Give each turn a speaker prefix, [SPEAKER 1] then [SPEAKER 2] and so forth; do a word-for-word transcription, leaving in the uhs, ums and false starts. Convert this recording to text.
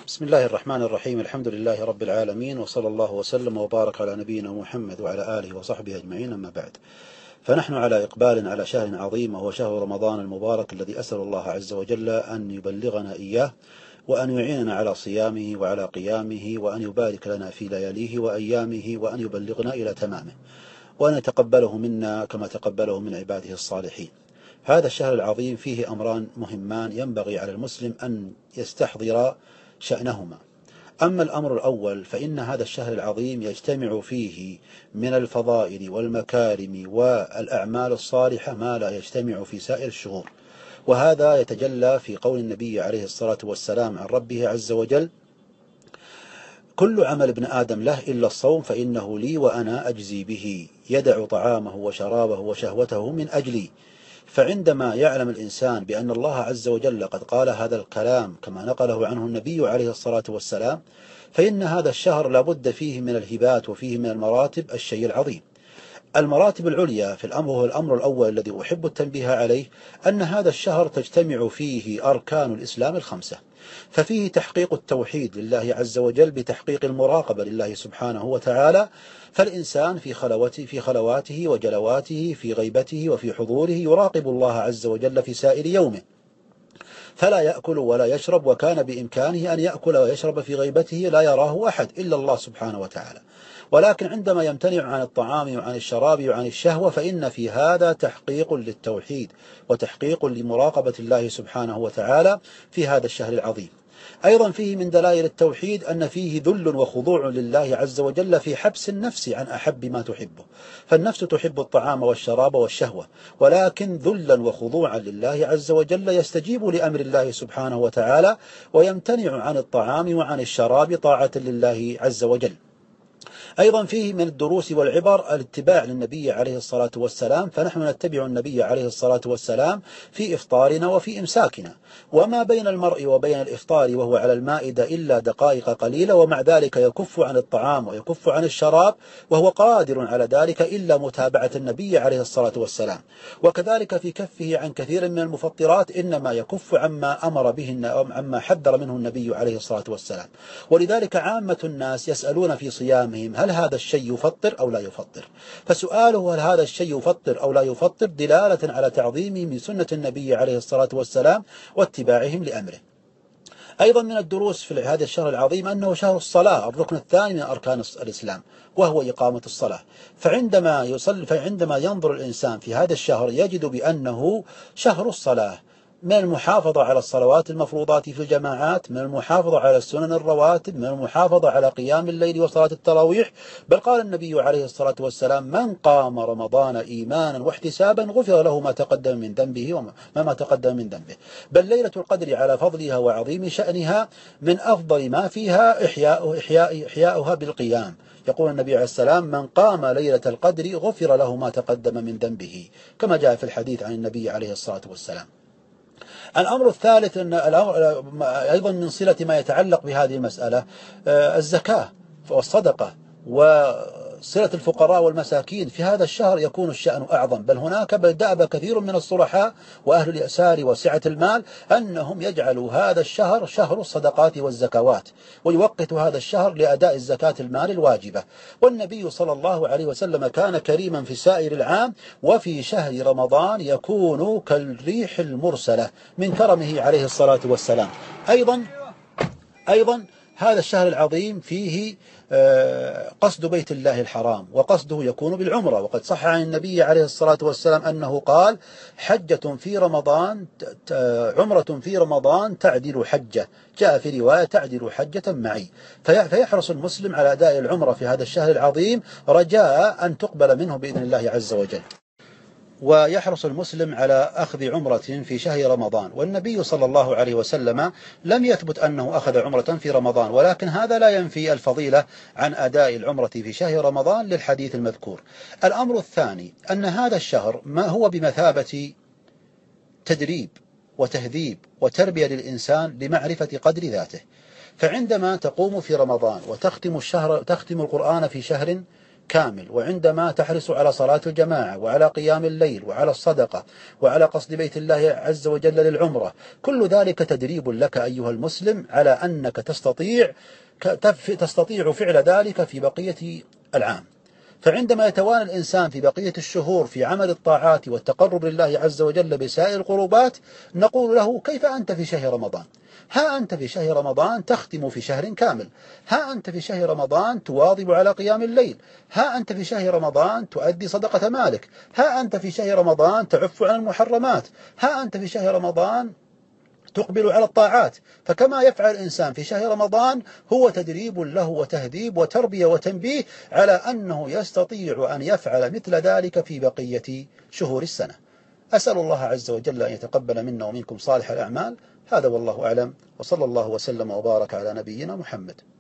[SPEAKER 1] بسم الله الرحمن الرحيم. الحمد لله رب العالمين، وصلى الله وسلم وبارك على نبينا محمد وعلى آله وصحبه أجمعين، أما بعد. فنحن على إقبال على شهر عظيم، وهو شهر رمضان المبارك، الذي أسأل الله عز وجل أن يبلغنا إياه، وأن يعيننا على صيامه وعلى قيامه، وأن يبارك لنا في لياليه وأيامه، وأن يبلغنا إلى تمامه، وأن يتقبله منا كما تقبله من عباده الصالحين. هذا الشهر العظيم فيه أمران مهمان ينبغي على المسلم أن يستحضر شأنهما. أما الأمر الأول، فإن هذا الشهر العظيم يجتمع فيه من الفضائل والمكارم والأعمال الصالحة ما لا يجتمع في سائر الشهور، وهذا يتجلى في قول النبي عليه الصلاة والسلام عن ربه عز وجل: كل عمل ابن آدم له إلا الصوم فإنه لي وأنا أجزي به، يدع طعامه وشرابه وشهوته من أجلي. فعندما يعلم الإنسان بأن الله عز وجل قد قال هذا الكلام كما نقله عنه النبي عليه الصلاة والسلام، فإن هذا الشهر لابد فيه من الهبات وفيه من المراتب الشيء العظيم. المراتب العليا في الأمر هو الأمر الأول الذي أحب التنبيه عليه، أن هذا الشهر تجتمع فيه أركان الإسلام الخمسة، ففيه تحقيق التوحيد لله عز وجل بتحقيق المراقبة لله سبحانه وتعالى. فالإنسان في خلوته في خلواته وجلواته، في غيبته وفي حضوره، يراقب الله عز وجل في سائر يومه، فلا يأكل ولا يشرب، وكان بإمكانه أن يأكل ويشرب في غيبته لا يراه أحد إلا الله سبحانه وتعالى. ولكن عندما يمتنع عن الطعام وعن الشراب وعن الشهوة، فإن في هذا تحقيق للتوحيد وتحقيق لمراقبة الله سبحانه وتعالى في هذا الشهر العظيم. أيضا فيه من دلائل التوحيد أن فيه ذل وخضوع لله عز وجل في حبس النفس عن أحب ما تحبه، فالنفس تحب الطعام والشراب والشهوة، ولكن ذلا وخضوعا لله عز وجل يستجيب لأمر الله سبحانه وتعالى، ويمتنع عن الطعام وعن الشراب طاعة لله عز وجل. أيضا فيه من الدروس والعبر الاتباع للنبي عليه الصلاة والسلام، فنحن نتبع النبي عليه الصلاة والسلام في إفطارنا وفي إمساكنا، وما بين المرء وبين الإفطار وهو على المائدة إلا دقائق قليلة، ومع ذلك يكف عن الطعام ويكف عن الشراب وهو قادر على ذلك إلا متابعة النبي عليه الصلاة والسلام. وكذلك في كفه عن كثير من المفطرات إنما يكف عما أمر به عما حذر منه النبي عليه الصلاة والسلام. ولذلك عامة الناس يسألون في صيامهم: هل هذا الشيء يفطر أو لا يفطر؟ فسؤاله هل هذا الشيء يفطر أو لا يفطر دلالة على تعظيمه من سنة النبي عليه الصلاة والسلام واتباعهم لأمره. أيضا من الدروس في هذا الشهر العظيم أنه شهر الصلاة، الركن الثاني من أركان الإسلام، وهو إقامة الصلاة. فعندما يصلي فعندما ينظر الإنسان في هذا الشهر يجد بأنه شهر الصلاة، من المحافظة على الصلوات المفروضات في الجماعات، من المحافظة على السنن الرواتب، من المحافظة على قيام الليل وصلاة التراويح. بل قال النبي عليه الصلاة والسلام: من قام رمضان إيمانا واحتسابا غفر له ما تقدم من ذنبه وما ما تقدم من ذنبه. بل ليلة القدر على فضلها وعظيم شأنها من أفضل ما فيها إحياء إحياء إحياؤها بالقيام. يقول النبي عليه السلام: من قام ليلة القدر غفر له ما تقدم من ذنبه، كما جاء في الحديث عن النبي عليه الصلاة والسلام. الأمر الثالث أن أيضا من صلة ما يتعلق بهذه المسألة الزكاة والصدقة وصلة الفقراء والمساكين. في هذا الشهر يكون الشأن أعظم، بل هناك بل دأب كثير من الصلحاء وأهل اليسار وسعة المال أنهم يجعلوا هذا الشهر شهر الصدقات والزكوات، ويوقتوا هذا الشهر لأداء الزكاة المال الواجبة. والنبي صلى الله عليه وسلم كان كريما في سائر العام، وفي شهر رمضان يكون كالريح المرسلة من كرمه عليه الصلاة والسلام. أيضا أيضا هذا الشهر العظيم فيه قصد بيت الله الحرام، وقصده يكون بالعمرة. وقد صح عن النبي عليه الصلاة والسلام أنه قال: حجة في رمضان عمرة في رمضان تعدل حجة، جاء في رواية: تعدل حجة معي. فيحرص المسلم على أداء العمرة في هذا الشهر العظيم رجاء أن تقبل منه بإذن الله عز وجل. ويحرص المسلم على أخذ عمرة في شهر رمضان. والنبي صلى الله عليه وسلم لم يثبت أنه أخذ عمرة في رمضان، ولكن هذا لا ينفي الفضيلة عن أداء العمرة في شهر رمضان للحديث المذكور. الأمر الثاني أن هذا الشهر ما هو بمثابة تدريب وتهذيب وتربية للإنسان لمعرفة قدر ذاته. فعندما تقوم في رمضان وتختم الشهر تختم القرآن في شهر كامل، وعندما تحرص على صلاة الجماعة وعلى قيام الليل وعلى الصدقة وعلى قصد بيت الله عز وجل للعمرة، كل ذلك تدريب لك أيها المسلم على أنك تستطيع تستطيع فعل ذلك في بقية العام. فعندما يتوانى الإنسان في بقية الشهور في عمل الطاعات والتقرب لله عز وجل بسائر القربات، نقول له: كيف أنت في شهر رمضان؟ ها أنت في شهر رمضان تختم في شهر كامل، ها أنت في شهر رمضان تواظب على قيام الليل، ها أنت في شهر رمضان تؤدي صدقة مالك، ها أنت في شهر رمضان تعف عن المحرمات، ها أنت في شهر رمضان تقبل على الطاعات. فكما يفعل الإنسان في شهر رمضان هو تدريب له وتهذيب وتربية وتنبيه على أنه يستطيع أن يفعل مثل ذلك في بقية شهور السنة. أسأل الله عز وجل أن يتقبل منا ومنكم صالح الأعمال. هذا والله أعلم، وصلى الله وسلم وبارك على نبينا محمد.